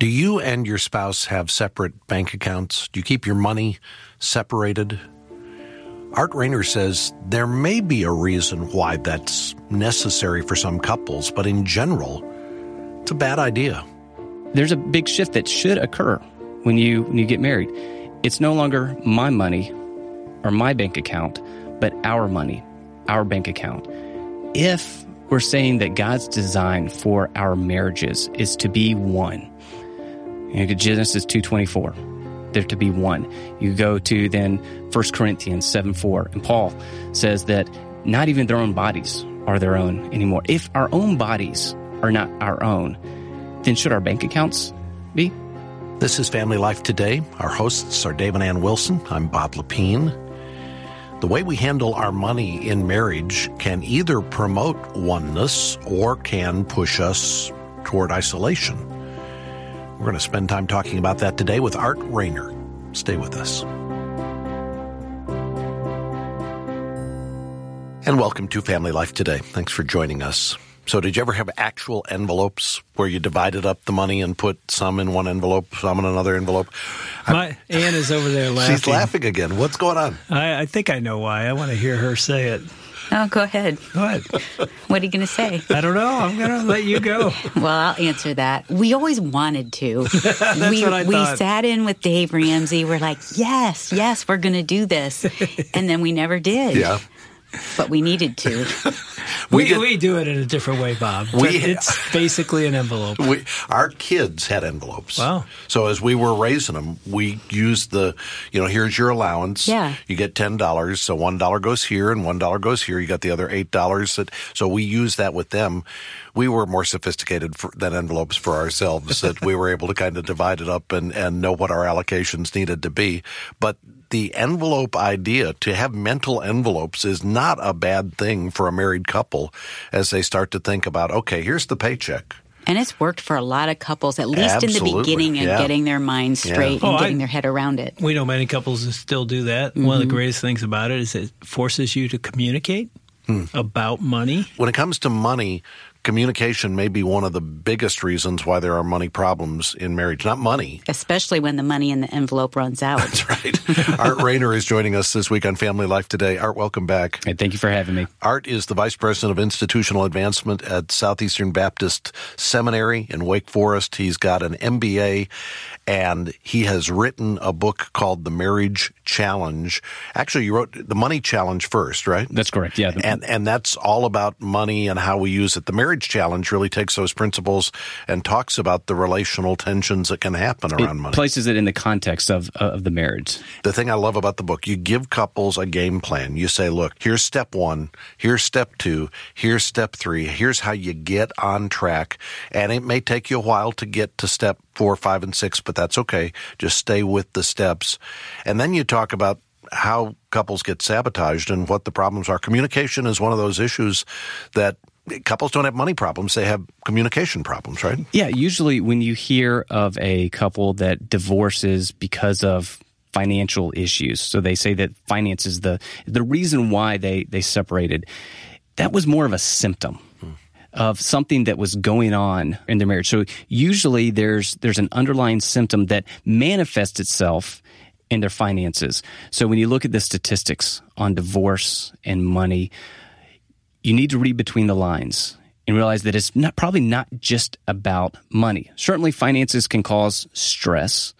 Do you and your spouse have separate bank accounts? Do you keep your money separated? Art Rayner says there may be a reason why that's necessary for some couples, but in general, it's a bad idea. There's a big shift that should occur when you get married. It's no longer my money or my bank account, but our money, our bank account. If we're saying that God's design for our marriages is to be one, you go to Genesis 2:24, they're to be one. You go to then 1 Corinthians 7:4, and Paul says that not even their own bodies are their own anymore. If our own bodies are not our own, then should our bank accounts be? This is Family Life Today. Our hosts are Dave and Ann Wilson. I'm Bob Lepine. The way we handle our money in marriage can either promote oneness or can push us toward isolation. We're going to spend time talking about that today with Art Rayner. Stay with us. And welcome to Family Life Today. Thanks for joining us. So did you ever have actual envelopes where you divided up the money and put some in one envelope, some in another envelope? Ann is over there laughing. She's laughing again. What's going on? I think I know why. I want to hear her say it. Oh, go ahead. Go ahead. What are you going to say? I don't know. I'm going to let you go. Well, I'll answer that. We always wanted to. That's what I thought. We sat in with Dave Ramsey. We're like, yes, we're going to do this. And then we never did. Yeah. But we needed to. We do it in a different way, Bob. It's basically an envelope. Our kids had envelopes. Wow. So as we were raising them, we used here's your allowance. Yeah. You get $10, so $1 goes here and $1 goes here. You got the other $8. So we used that with them. We were more sophisticated than envelopes for ourselves, that we were able to kind of divide it up and know what our allocations needed to be. But the envelope idea, to have mental envelopes, is not a bad thing for a married couple as they start to think about, okay, here's the paycheck. And it's worked for a lot of couples, at least Absolutely. in the beginning, and getting their minds straight and getting their head around it. We know many couples that still do that. Mm-hmm. One of the greatest things about it is it forces you to communicate about money. When it comes to money, communication may be one of the biggest reasons why there are money problems in marriage. Not money. Especially when the money in the envelope runs out. That's right. Art Rayner is joining us this week on Family Life Today. Art, welcome back. Hey, thank you for having me. Art is the Vice President of Institutional Advancement at Southeastern Baptist Seminary in Wake Forest. He's got an MBA, and he has written a book called The Marriage Challenge. Actually, you wrote The Money Challenge first, right? That's correct, yeah. And that's all about money and how we use it. The Marriage Challenge really takes those principles and talks about the relational tensions that can happen around money. Places it in the context of the marriage. The thing I love about the book, you give couples a game plan. You say, look, here's step 1, here's step 2, here's step 3, here's how you get on track. And it may take you a while to get to step 4, 5, and 6, but that's okay. Just stay with the steps. And then you talk about how couples get sabotaged and what the problems are. Communication is one of those issues that couples don't have money problems, they have communication problems, right? Yeah, usually when you hear of a couple that divorces because of financial issues, so they say that finance is the reason why they separated, that was more of a symptom of something that was going on in their marriage. So usually there's an underlying symptom that manifests itself in their finances. So when you look at the statistics on divorce and money, you need to read between the lines and realize that it's probably not just about money. Certainly, finances can cause stress,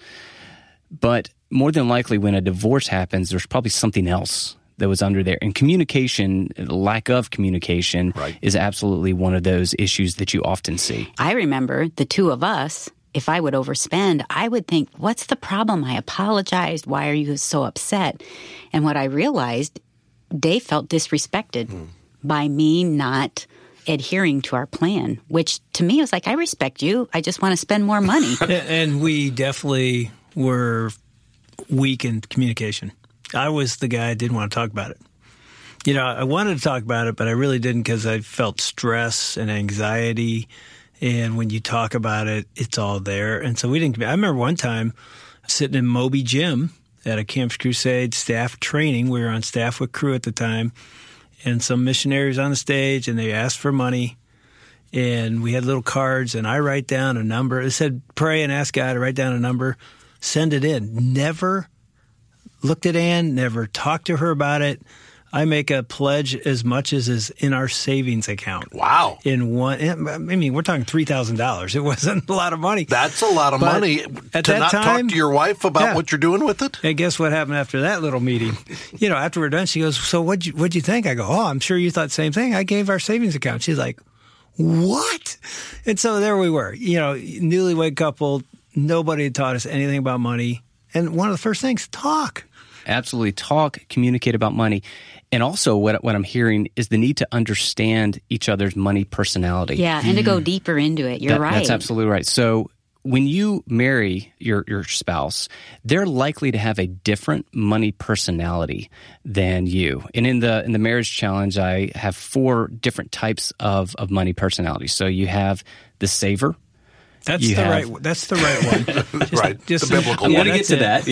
but more than likely when a divorce happens, there's probably something else that was under there. And communication, lack of communication, is absolutely one of those issues that you often see. I remember the two of us, if I would overspend, I would think, what's the problem? I apologized. Why are you so upset? And what I realized, Dave felt disrespected by me not adhering to our plan, which to me was like, I respect you. I just want to spend more money. And we definitely were weak in communication. I was the guy who didn't want to talk about it. You know, I wanted to talk about it, but I really didn't because I felt stress and anxiety. And when you talk about it, it's all there. And so we didn't. I remember one time sitting in Moby Gym at a Campus Crusade staff training. We were on staff with Crew at the time. And some missionaries on the stage, and they asked for money. and we had little cards, and I write down a number. It said, pray and ask God to write down a number, send it in. Never looked at Ann, never talked to her about it. I make a pledge as much as is in our savings account. Wow. I mean, we're talking $3,000. It wasn't a lot of money. That's a lot of money to not talk to your wife about what you're doing with it? And guess what happened after that little meeting? After we're done, she goes, so what'd you think? I go, I'm sure you thought the same thing. I gave our savings account. She's like, what? And so there we were, newlywed couple. Nobody had taught us anything about money. And one of the first things, talk. Absolutely. Talk, communicate about money. And also what I'm hearing is the need to understand each other's money personality. Yeah, and to go deeper into it. You're right. That's absolutely right. So when you marry your spouse, they're likely to have a different money personality than you. And in the marriage challenge, I have 4 different types of money personalities. So you have the saver. That's the right one. Right. Just the biblical I'm one. going to get to that.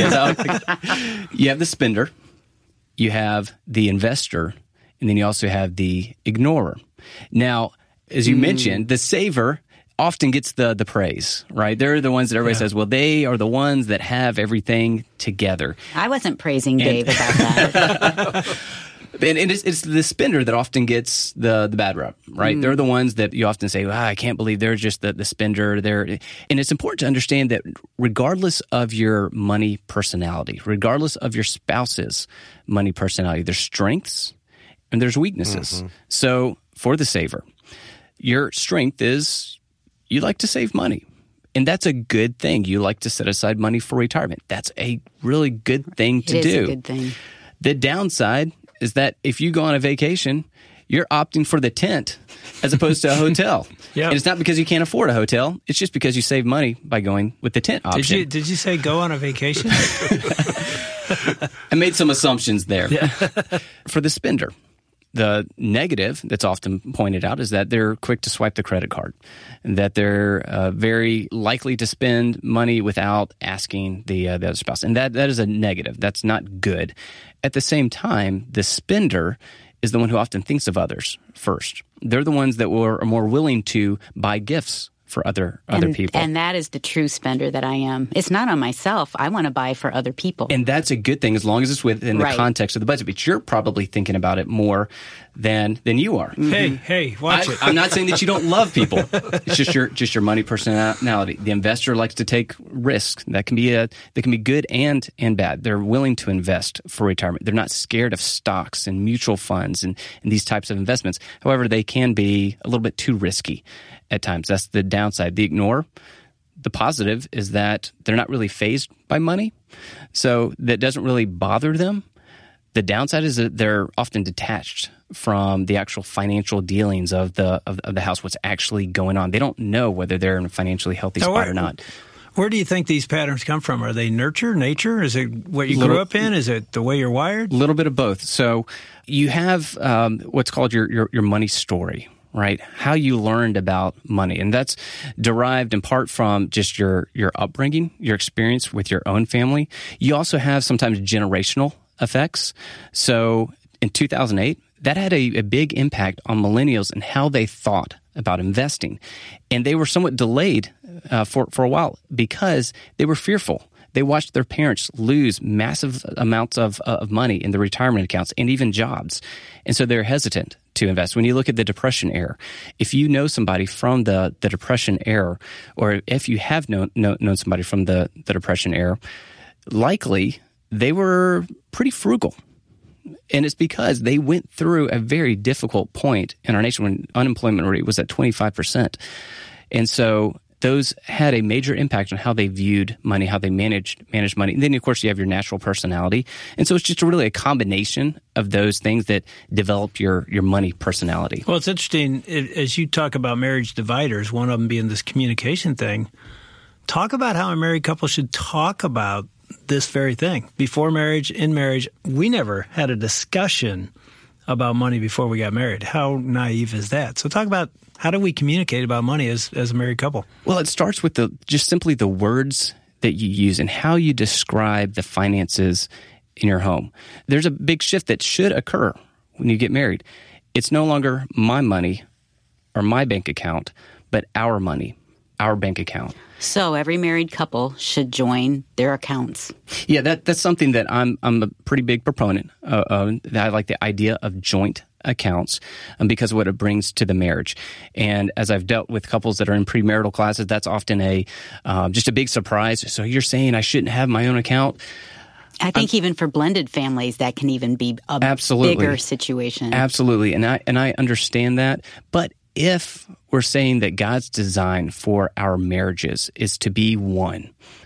Yes. You have the spender. You have the investor, and then you also have the ignorer. Now, as you mentioned, the saver often gets the praise, right? They're the ones that everybody says, well, they are the ones that have everything together. I wasn't praising Dave about that. And it's the spender that often gets the bad rep, right? They're the ones that you often say, I can't believe they're just the spender. And it's important to understand that regardless of your money personality, regardless of your spouse's money personality, there's strengths and there's weaknesses. So for the saver, your strength is you like to save money. And that's a good thing. You like to set aside money for retirement. That's a really good thing to do. It is a good thing. The downside is that if you go on a vacation, you're opting for the tent as opposed to a hotel. Yep. And it's not because you can't afford a hotel. It's just because you save money by going with the tent option. Did you say go on a vacation? I made some assumptions there. Yeah. For the spender, the negative that's often pointed out is that they're quick to swipe the credit card, and that they're very likely to spend money without asking the other spouse. And that is a negative. That's not good. At the same time, the spender is the one who often thinks of others first. They're the ones that are more willing to buy gifts for other people. And that is the true spender that I am. It's not on myself. I want to buy for other people. And that's a good thing as long as it's within the context of the budget. But you're probably thinking about it more than you are. Hey, watch it. I'm not saying that you don't love people. It's just your money personality. The investor likes to take risks. That can be good and bad. They're willing to invest for retirement. They're not scared of stocks and mutual funds and these types of investments. However, they can be a little bit too risky at times. That's the downside. The ignore, the positive is that they're not really fazed by money, so that doesn't really bother them. The downside is that they're often detached from the actual financial dealings of the house, what's actually going on. They don't know whether they're in a financially healthy spot or not. Where do you think these patterns come from? Are they nature? Is it what you grew up in? Is it the way you're wired? A little bit of both. So you have what's called your money story, right? How you learned about money. And that's derived in part from just your upbringing, your experience with your own family. You also have sometimes generational effects. So in 2008, that had a big impact on millennials and how they thought about investing. And they were somewhat delayed for a while because they were fearful. They watched their parents lose massive amounts of money in the retirement accounts and even jobs. And so they're hesitant to invest. When you look at the Depression era, if you know somebody from the Depression era, or if you have known somebody from the Depression era, likely they were pretty frugal. And it's because they went through a very difficult point in our nation when unemployment rate was at 25%. And so those had a major impact on how they viewed money, how they managed money. And then, of course, you have your natural personality. And so it's just really a combination of those things that develop your money personality. Well, it's interesting, as you talk about marriage dividers, one of them being this communication thing, talk about how a married couple should talk about this very thing. Before marriage, in marriage, we never had a discussion about money before we got married. How naive is that? So talk about how do we communicate about money as a married couple? Well, it starts with just simply the words that you use and how you describe the finances in your home. There's a big shift that should occur when you get married. It's no longer my money or my bank account, but our money, our bank account. So every married couple should join their accounts. Yeah, that's something that I'm a pretty big proponent of. I like the idea of joint accounts because of what it brings to the marriage. And as I've dealt with couples that are in premarital classes, that's often just a big surprise. So you're saying I shouldn't have my own account? I think even for blended families, that can even be a bigger situation. Absolutely, and I understand that. But if we're saying that God's design for our marriages is to be one,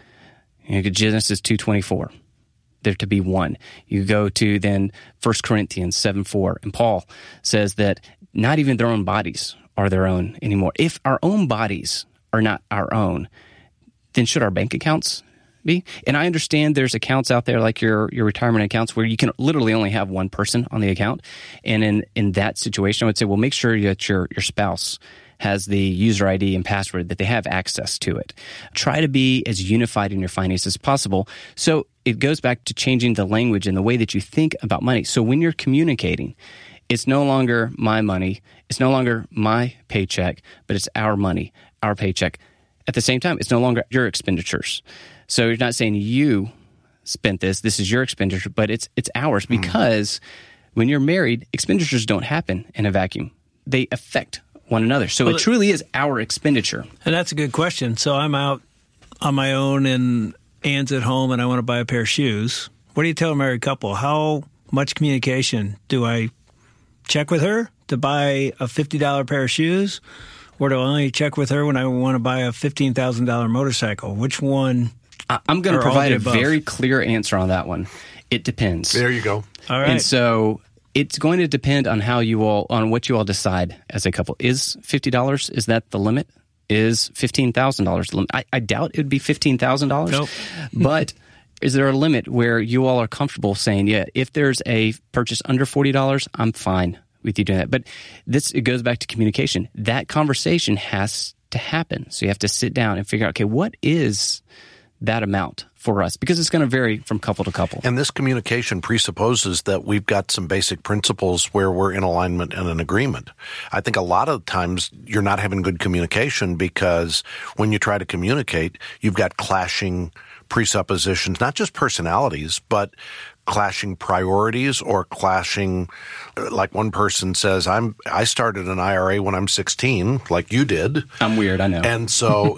you go to Genesis 2:24, they're to be one. You go to then 1 Corinthians 7:4, and Paul says that not even their own bodies are their own anymore. If our own bodies are not our own, then should our bank accounts be? And I understand there's accounts out there like your retirement accounts where you can literally only have one person on the account. And in that situation, I would say, well, make sure that your spouse has the user ID and password, that they have access to it. Try to be as unified in your finances as possible. So it goes back to changing the language and the way that you think about money. So when you're communicating, it's no longer my money, it's no longer my paycheck, but it's our money, our paycheck. At the same time, it's no longer your expenditures. So you're not saying you spent this is your expenditure, but it's ours, because when you're married, expenditures don't happen in a vacuum. They affect one another. So it truly is our expenditure. And that's a good question. So I'm out on my own and Anne's at home and I want to buy a pair of shoes. What do you tell a married couple? How much communication do I check with her to buy a $50 pair of shoes? Or do I only check with her when I want to buy a $15,000 motorcycle? Which one? I'm going to provide a very clear answer on that one. It depends. There you go. All right. And so it's going to depend on on what you all decide as a couple. Is $50, is that the limit? Is $15,000 the limit? I doubt it would be $15,000. Nope. But is there a limit where you all are comfortable saying, yeah, if there's a purchase under $40, I'm fine with you doing that? But it goes back to communication. That conversation has to happen. So you have to sit down and figure out, okay, what is that amount for us? Because it's going to vary from couple to couple. And this communication presupposes that we've got some basic principles where we're in alignment and an agreement. I think a lot of times you're not having good communication because when you try to communicate, you've got clashing presuppositions, not just personalities, but clashing priorities or clashing, like one person says, I started an IRA when I'm 16, like you did. I'm weird, I know. And so,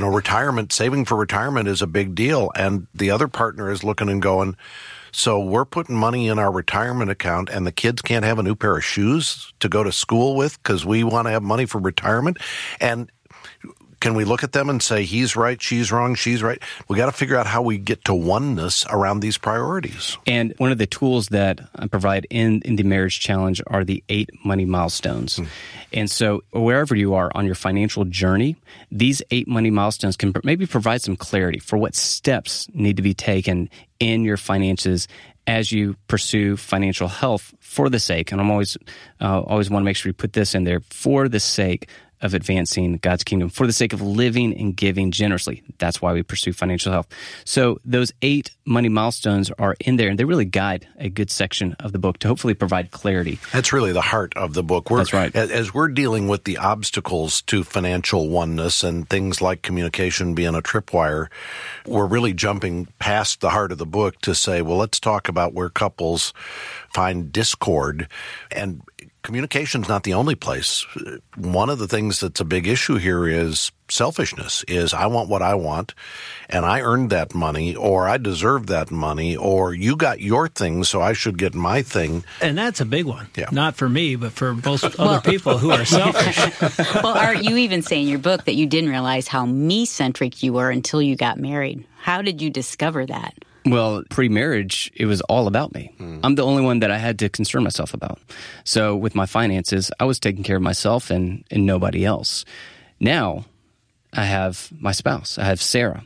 saving for retirement is a big deal. And the other partner is looking and going, so we're putting money in our retirement account and the kids can't have a new pair of shoes to go to school with because we want to have money for retirement? And can we look at them and say, he's right, she's wrong, she's right? We got to figure out how we get to oneness around these priorities. And one of the tools that I provide in the Marriage Challenge are the 8 money milestones. And so wherever you are on your financial journey, these 8 money milestones can maybe provide some clarity for what steps need to be taken in your finances as you pursue financial health for the sake, and I'm always want to make sure you put this in there, for the sake of advancing God's kingdom, for the sake of living and giving generously. That's why we pursue financial health. So those 8 money milestones are in there, and they really guide a good section of the book to hopefully provide clarity. That's really the heart of the book. That's right. As we're dealing with the obstacles to financial oneness and things like communication being a tripwire, we're really jumping past the heart of the book to say, well, let's talk about where couples find discord. And communication's not the only place. One of the things that's a big issue here is selfishness, is I want what I want, and I earned that money, or I deserve that money, or you got your thing, so I should get my thing. And that's a big one. Yeah. Not for me, but for most other people who are selfish. Well, Art, you even say in your book that you didn't realize how me-centric you were until you got married. How did you discover that? Well, pre-marriage, it was all about me. I'm the only one that I had to concern myself about. So with my finances, I was taking care of myself and nobody else. Now, I have my spouse. I have Sarah.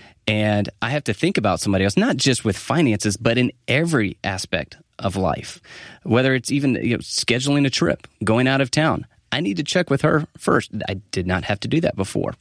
And I have to think about somebody else, not just with finances, but in every aspect of life. Whether it's even scheduling a trip, going out of town. I need to check with her first. I did not have to do that before.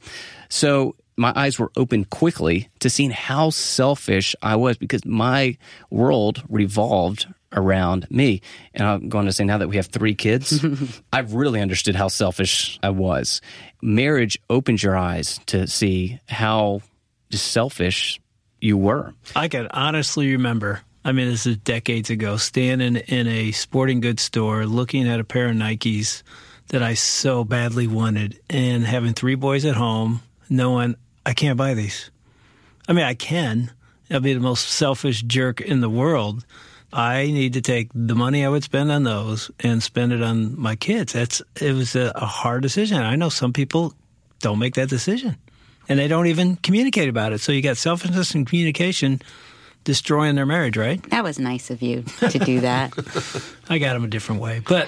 So my eyes were open quickly to seeing how selfish I was, because my world revolved around me. And I'm going to say, now that we have 3 kids, I've really understood how selfish I was. Marriage opens your eyes to see how just selfish you were. I can honestly remember, I mean, this is decades ago, standing in a sporting goods store looking at a pair of Nikes that I so badly wanted and having 3 boys at home knowing I can't buy these. I mean, I can. I'll be the most selfish jerk in the world. I need to take the money I would spend on those and spend it on my kids. It was a hard decision. I know some people don't make that decision, and they don't even communicate about it. So you got selfishness and communication destroying their marriage, right? That was nice of you to do that. I got them a different way. But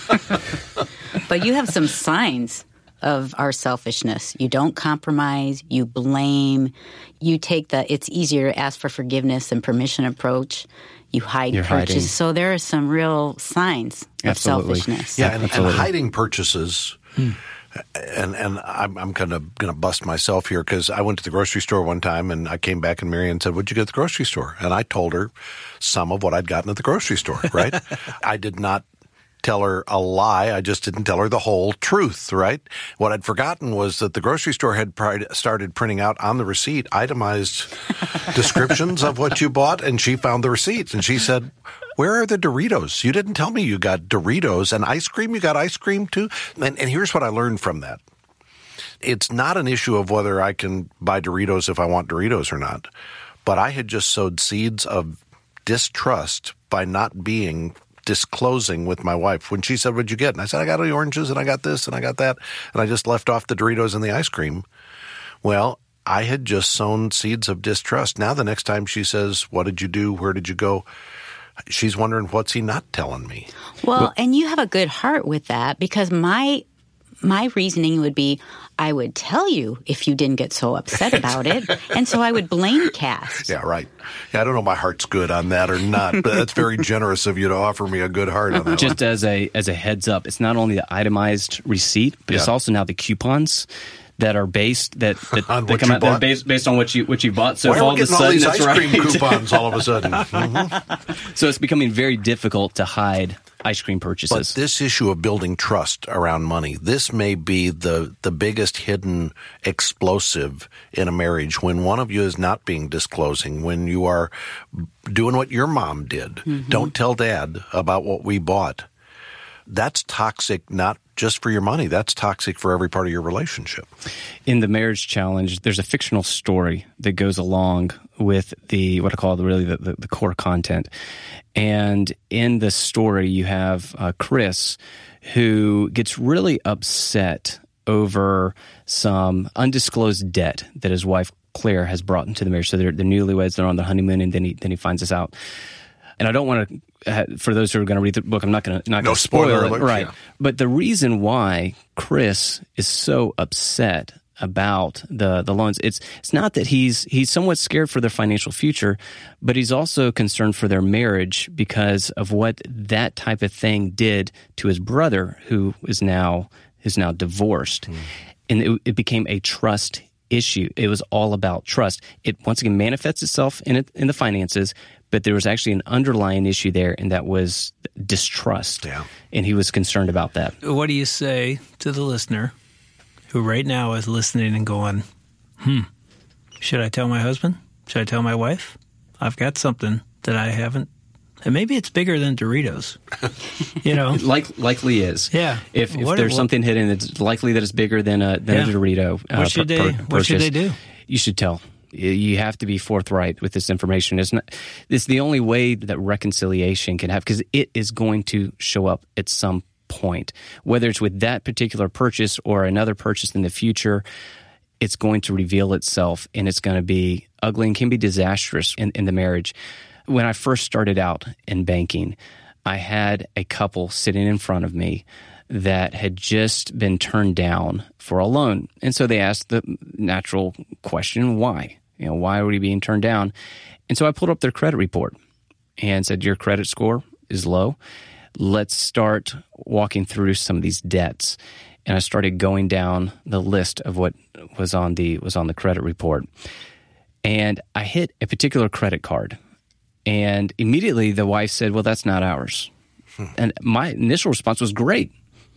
But you have some signs of our selfishness. You don't compromise. You blame. You take the it's easier to ask for forgiveness and permission approach. You hide purchases. So there are some real signs of selfishness. Yeah, and hiding purchases. And I'm kind of going to bust myself here because I went to the grocery store one time and I came back and Marianne said, "What'd you get at the grocery store?" And I told her some of what I'd gotten at the grocery store, right? I did not tell her a lie. I just didn't tell her the whole truth, right? What I'd forgotten was that the grocery store had started printing out on the receipt itemized descriptions of what you bought, and she found the receipts. And she said, "Where are the Doritos? You didn't tell me you got Doritos and ice cream. You got ice cream too?" And here's what I learned from that. It's not an issue of whether I can buy Doritos if I want Doritos or not. But I had just sowed seeds of distrust by not disclosing with my wife. When she said, "What'd you get?" And I said, "I got the oranges and I got this and I got that." And I just left off the Doritos and the ice cream. Well, I had just sown seeds of distrust. Now the next time she says, "What did you do? Where did you go?" she's wondering, what's he not telling me? Well, and you have a good heart with that because my reasoning would be, I would tell you if you didn't get so upset about it. And so I would blame cast. Yeah, right. Yeah, I don't know if my heart's good on that or not, but that's very generous of you to offer me a good heart on that. Just as a heads up, it's not only the itemized receipt, but it's also now the coupons that are based that on they what come you out bought? Based on what you bought. So why if are all we of a getting all sudden these that's ice cream right. coupons all of a sudden? Mm-hmm. So it's becoming very difficult to hide ice cream purchases. But this issue of building trust around money, this may be the biggest hidden explosive in a marriage when one of you is not being disclosing, when you are doing what your mom did. Mm-hmm. Don't tell Dad about what we bought. That's toxic, not just for your money. That's toxic for every part of your relationship. In the Marriage Challenge, there's a fictional story that goes along with what I call the core content. And in the story, you have Chris, who gets really upset over some undisclosed debt that his wife Claire has brought into the marriage. So they're newlyweds, they're on their honeymoon, and then he finds this out. And I don't want to. For those who are going to read the book, I'm not going to spoil it, right? Yeah. But the reason why Chris is so upset about the loans, it's not that he's somewhat scared for their financial future, but he's also concerned for their marriage because of what that type of thing did to his brother, who is now divorced, and it became a trust issue. It was all about trust. It once again manifests itself in the finances. But there was actually an underlying issue there, and that was distrust. Yeah. And he was concerned about that. What do you say to the listener who right now is listening and going, should I tell my husband? Should I tell my wife? I've got something that I haven't. And maybe it's bigger than Doritos. You know? Likely is. Yeah. If there's something hidden, it's likely that it's bigger than a Dorito What should they do? You should tell. You have to be forthright with this information. It's the only way that reconciliation can happen because it is going to show up at some point. Whether it's with that particular purchase or another purchase in the future, it's going to reveal itself and it's going to be ugly and can be disastrous in the marriage. When I first started out in banking, I had a couple sitting in front of me that had just been turned down for a loan. And so they asked the natural question, why? Why were you being turned down? And so I pulled up their credit report and said, your credit score is low. Let's start walking through some of these debts. And I started going down the list of what was on the credit report. And I hit a particular credit card. And immediately the wife said, well, that's not ours. And my initial response was, great.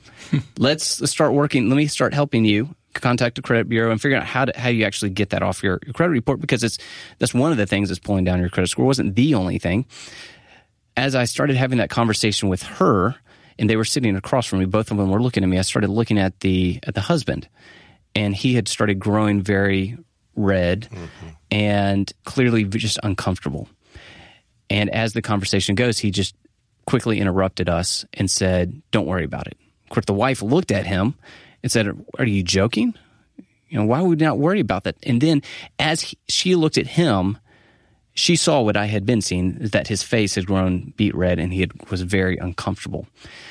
Let's start working. Let me start helping you contact the credit bureau and figure out how you actually get that off your credit report, because that's one of the things that's pulling down your credit score. It wasn't the only thing. As I started having that conversation with her, and they were sitting across from me, both of them were looking at me, I started looking at the husband, and he had started growing very red and clearly just uncomfortable. And as the conversation goes, he just quickly interrupted us and said, don't worry about it. Of course, the wife looked at him and said, are you joking? Why would we not worry about that? And then as she looked at him, she saw what I had been seeing, that his face had grown beet red and he was very uncomfortable.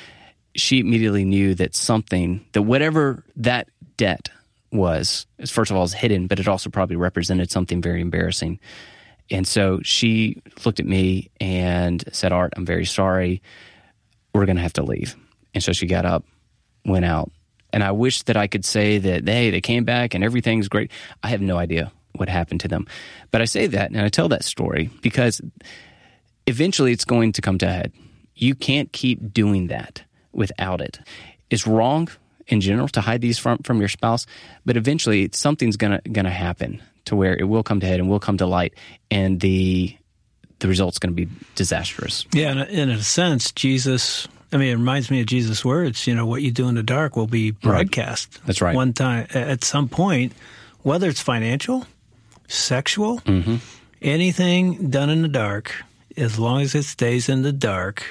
She immediately knew that whatever that debt was, first of all, is hidden, but it also probably represented something very embarrassing. And so she looked at me and said, Art, I'm very sorry. We're going to have to leave. And so she got up, went out. And I wish that I could say that, hey, they came back and everything's great. I have no idea what happened to them. But I say that and I tell that story because eventually it's going to come to a head. You can't keep doing that without it. It's wrong in general to hide these from your spouse, but eventually something's gonna happen to where it will come to head and will come to light, and the result's going to be disastrous. Yeah, and in a sense, Jesus, it reminds me of Jesus' words, what you do in the dark will be broadcast. Right. That's right. One time, at some point, whether it's financial, sexual, anything done in the dark, as long as it stays in the dark,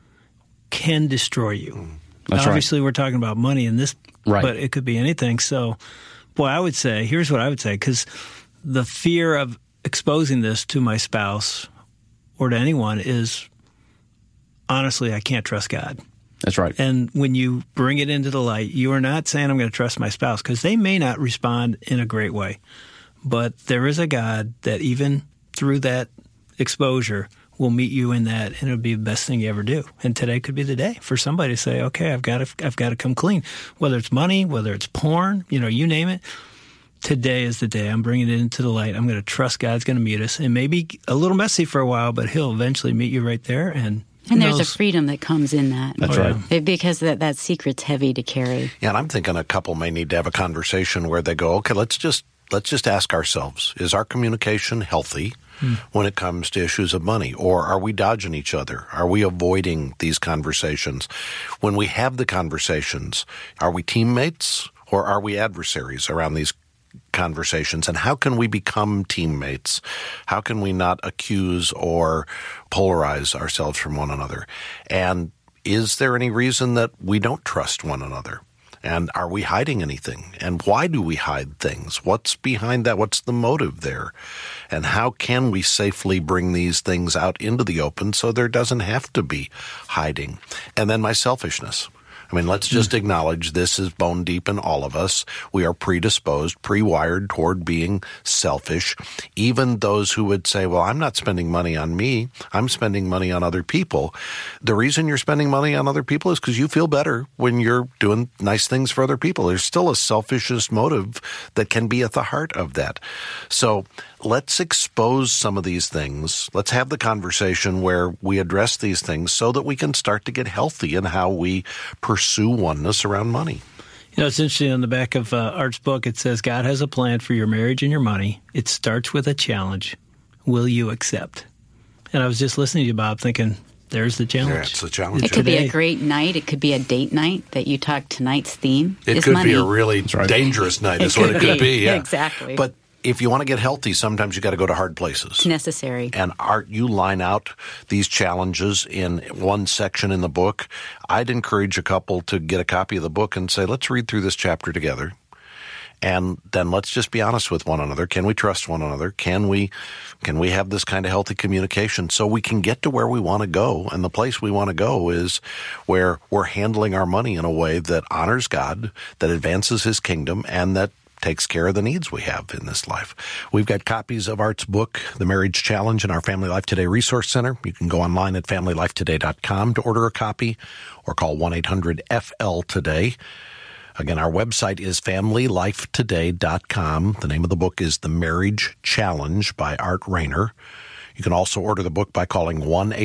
can destroy you. That's Obviously, we're talking about money in this, but it could be anything. So, boy, here's what I would say, because the fear of exposing this to my spouse or to anyone is, honestly, I can't trust God. That's right. And when you bring it into the light, you are not saying I'm going to trust my spouse, because they may not respond in a great way. But there is a God that even through that exposure will meet you in that, and it'll be the best thing you ever do. And today could be the day for somebody to say, okay, I've got to come clean. Whether it's money, whether it's porn, you name it. Today is the day. I'm bringing it into the light. I'm going to trust God's going to meet us. It may be a little messy for a while, but he'll eventually meet you right there. And there's a freedom that comes in that. That's right. Because that secret's heavy to carry. Yeah, and I'm thinking a couple may need to have a conversation where they go, okay, let's just ask ourselves, is our communication healthy when it comes to issues of money? Or are we dodging each other? Are we avoiding these conversations? When we have the conversations, are we teammates or are we adversaries around these conversations? And how can we become teammates? How can we not accuse or polarize ourselves from one another? And is there any reason that we don't trust one another? And are we hiding anything? And why do we hide things? What's behind that? What's the motive there? And how can we safely bring these things out into the open so there doesn't have to be hiding? And then my selfishness. Let's just acknowledge this is bone deep in all of us. We are predisposed, pre-wired toward being selfish. Even those who would say, well, I'm not spending money on me, I'm spending money on other people. The reason you're spending money on other people is because you feel better when you're doing nice things for other people. There's still a selfishness motive that can be at the heart of that. So let's expose some of these things. Let's have the conversation where we address these things so that we can start to get healthy in how we pursue oneness around money. It's interesting. On the back of Art's book, it says, God has a plan for your marriage and your money. It starts with a challenge. Will you accept? And I was just listening to you, Bob, thinking, there's the challenge. Yeah, it's the challenge. It could be a great night. It could be a date night that you talk tonight's theme. It could be a really dangerous night is what it could be. Yeah. Exactly. But if you want to get healthy, sometimes you got to go to hard places. It's necessary. And Art, you line out these challenges in one section in the book. I'd encourage a couple to get a copy of the book and say, let's read through this chapter together. And then let's just be honest with one another. Can we trust one another? Can we have this kind of healthy communication so we can get to where we want to go? And the place we want to go is where we're handling our money in a way that honors God, that advances his kingdom, and that takes care of the needs we have in this life. We've got copies of Art's book, The Marriage Challenge, in our Family Life Today Resource Center. You can go online at FamilyLifeToday.com to order a copy or call 1-800-FL-TODAY. Again, our website is FamilyLifeToday.com. The name of the book is The Marriage Challenge by Art Rainer. You can also order the book by calling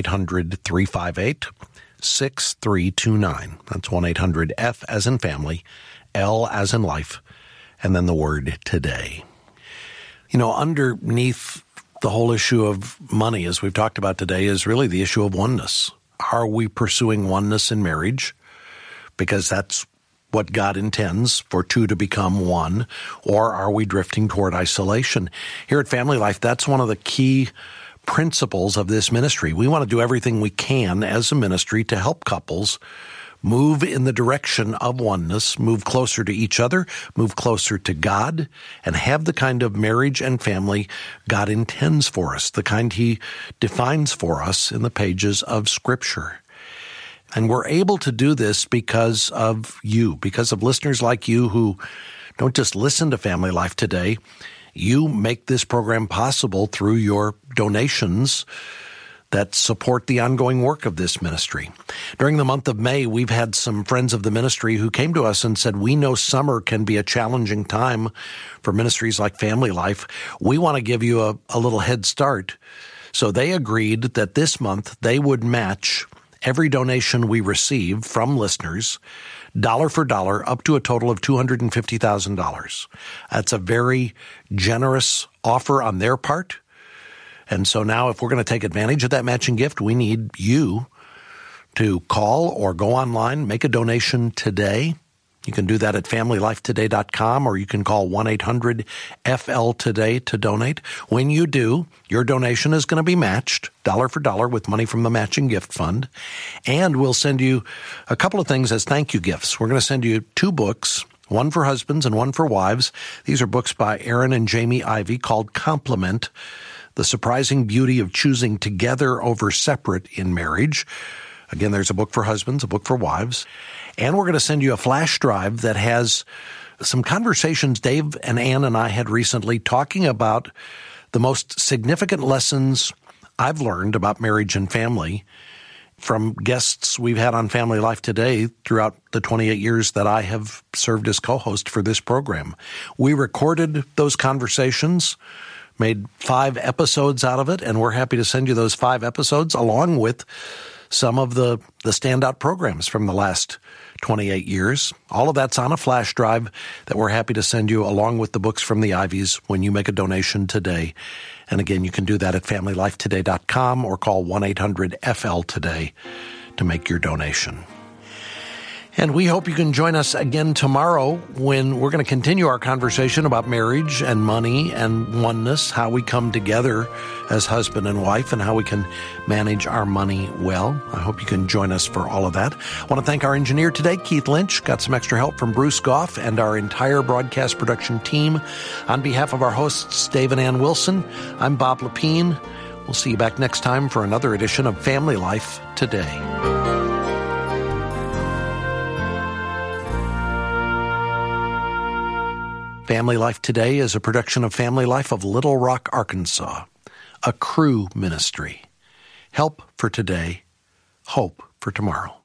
1-800-358-6329. That's 1-800-F as in family, L as in life, and then the word today. You know, underneath the whole issue of money, as we've talked about today, is really the issue of oneness. Are we pursuing oneness in marriage? Because that's what God intends, for two to become one, or are we drifting toward isolation? Here at Family Life, that's one of the key principles of this ministry. We want to do everything we can as a ministry to help couples move in the direction of oneness, move closer to each other, move closer to God, and have the kind of marriage and family God intends for us, the kind He defines for us in the pages of Scripture. And we're able to do this because of you, because of listeners like you who don't just listen to Family Life Today. You make this program possible through your donations that support the ongoing work of this ministry. During the month of May, we've had some friends of the ministry who came to us and said, we know summer can be a challenging time for ministries like Family Life. We want to give you a little head start. So they agreed that this month they would match every donation we receive from listeners, dollar for dollar, up to a total of $250,000. That's a very generous offer on their part. And so now if we're going to take advantage of that matching gift, we need you to call or go online, make a donation today. You can do that at FamilyLifeToday.com, or you can call 1-800-FL-TODAY to donate. When you do, your donation is going to be matched dollar for dollar with money from the matching gift fund. And we'll send you a couple of things as thank you gifts. We're going to send you 2 books, one for husbands and one for wives. These are books by Aaron and Jamie Ivey called Complement: The Surprising Beauty of Choosing Together Over Separate in Marriage. Again, there's a book for husbands, a book for wives. And we're going to send you a flash drive that has some conversations Dave and Ann and I had recently talking about the most significant lessons I've learned about marriage and family from guests we've had on Family Life Today throughout the 28 years that I have served as co-host for this program. We recorded those conversations, made 5 episodes out of it, and we're happy to send you those 5 episodes along with some of the standout programs from the last 28 years. All of that's on a flash drive that we're happy to send you along with the books from the Ivies when you make a donation today. And again, you can do that at FamilyLifeToday.com or call 1-800-FL-TODAY to make your donation. And we hope you can join us again tomorrow when we're going to continue our conversation about marriage and money and oneness, how we come together as husband and wife, and how we can manage our money well. I hope you can join us for all of that. I want to thank our engineer today, Keith Lynch. Got some extra help from Bruce Goff and our entire broadcast production team. On behalf of our hosts, Dave and Ann Wilson, I'm Bob Lepine. We'll see you back next time for another edition of Family Life Today. Family Life Today is a production of Family Life of Little Rock, Arkansas, a Cru ministry. Help for today, hope for tomorrow.